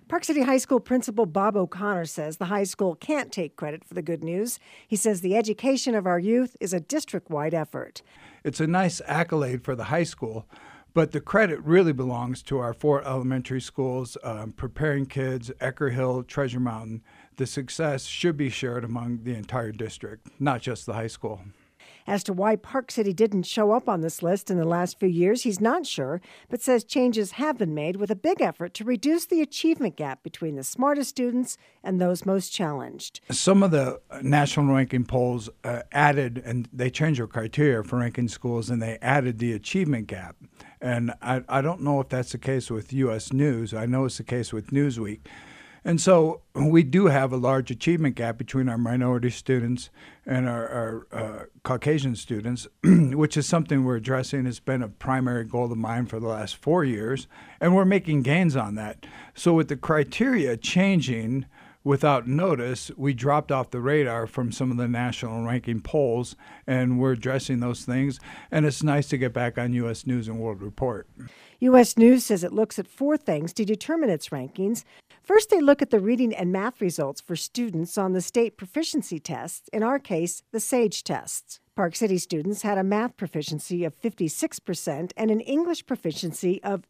Park City High School Principal Bob O'Connor says the high school can't take credit for the good news. He says the education of our youth is a district-wide effort. It's a nice accolade for the high school, but the credit really belongs to our 4 elementary schools, Preparing Kids, Ecker Hill, Treasure Mountain. The success should be shared among the entire district, not just the high school. As to why Park City didn't show up on this list in the last few years, he's not sure, but says changes have been made with a big effort to reduce the achievement gap between the smartest students and those most challenged. Some of the national ranking polls added, and they changed their criteria for ranking schools, and they added the achievement gap. And I don't know if that's the case with U.S. News. I know it's the case with Newsweek. And so we do have a large achievement gap between our minority students and our Caucasian students, which is something we're addressing. It's been a primary goal of mine for the last 4 years, and we're making gains on that. So with the criteria changing without notice, we dropped off the radar from some of the national ranking polls, and we're addressing those things. And it's nice to get back on U.S. News and World Report. U.S. News says it looks at 4 things to determine its rankings. First, they look at the reading and math results for students on the state proficiency tests, in our case, the SAGE tests. Park City students had a math proficiency of 56% and an English proficiency of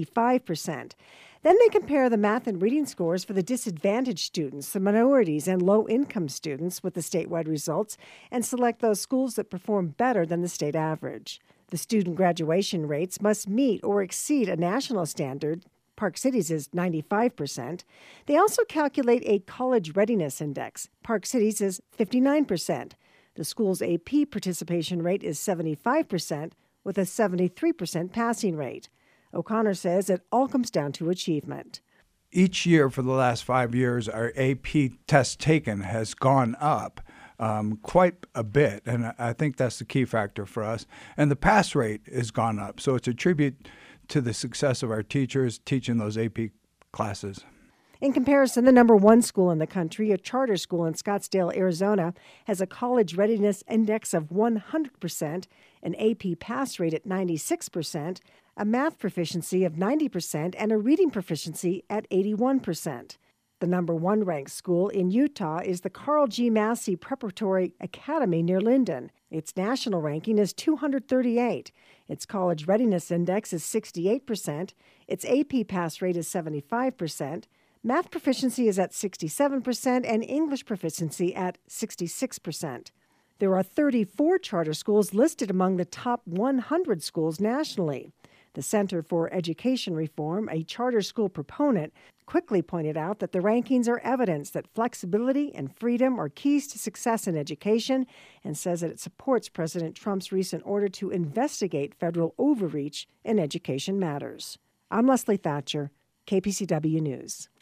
65%. Then they compare the math and reading scores for the disadvantaged students, the minorities, and low-income students with the statewide results, and select those schools that perform better than the state average. The student graduation rates must meet or exceed a national standard. Park City's is 95%. They also calculate a college readiness index. Park City's is 59%. The school's AP participation rate is 75%, with a 73% passing rate. O'Connor says it all comes down to achievement. Each year for the last 5 years, our AP test taken has gone up quite a bit, and I think that's the key factor for us. And the pass rate has gone up, so it's a tribute to the success of our teachers teaching those AP classes. In comparison, the number 1 school in the country, a charter school in Scottsdale, Arizona, has a college readiness index of 100%, an AP pass rate at 96%, a math proficiency of 90%, and a reading proficiency at 81%. The number 1 ranked school in Utah is the Carl G. Massey Preparatory Academy near Linden. Its national ranking is 238. Its college readiness index is 68%. Its AP pass rate is 75%. Math proficiency is at 67%, and English proficiency at 66%. There are 34 charter schools listed among the top 100 schools nationally. The Center for Education Reform, a charter school proponent, quickly pointed out that the rankings are evidence that flexibility and freedom are keys to success in education, and says that it supports President Trump's recent order to investigate federal overreach in education matters. I'm Leslie Thatcher, KPCW News.